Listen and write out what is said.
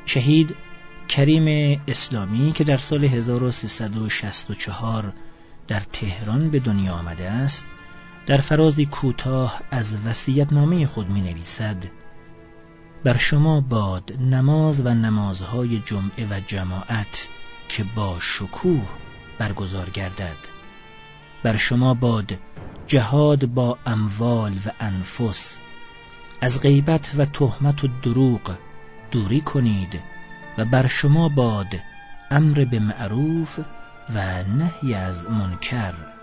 شهید کریم اسلامی که در سال 1364 در تهران به دنیا آمده است، در فرازی کوتاه از وصیت‌نامه خود می‌نویسد: بر شما باد نماز و نمازهای جمعه و جماعت که با شکوه برگزار گردد. بر شما باد جهاد با اموال و انفس. از غیبت و تهمت و دروغ دوری کنید و بر شما باد امر به معروف و نهی از منکر.